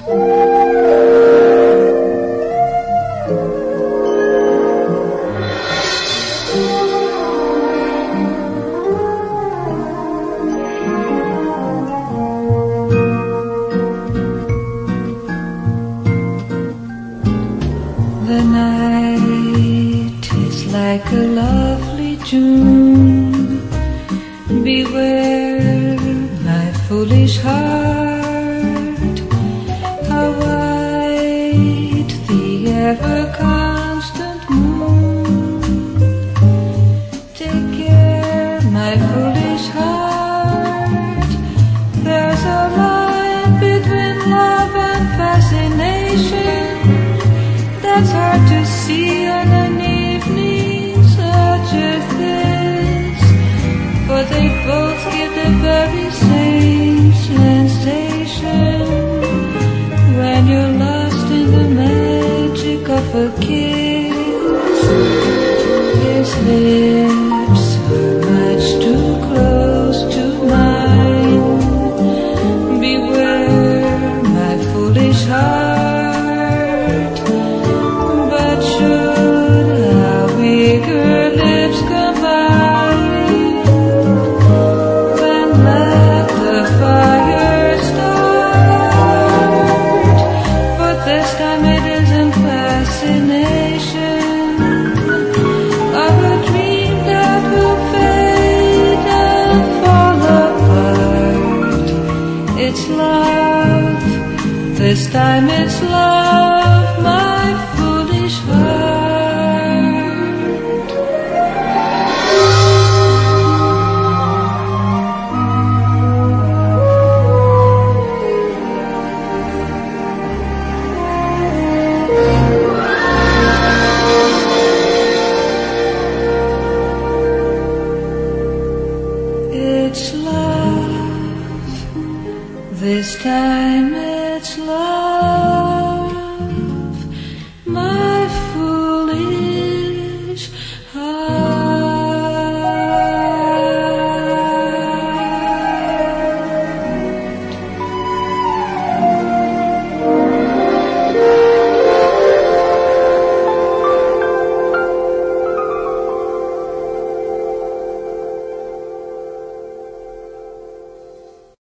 The night is like a lovely June. Beware, my foolish heart, how white the ever-constant moon. Take care, my foolish heart, there's a line between love and fascination that's hard to see on an evening such as this, for they both give the very same sensation when you're lost in the magic of a kiss. His lips are much too close to mine. Beware, my foolish heart. It's love, this time it's love, my foolish heart. It's love, this time it's love.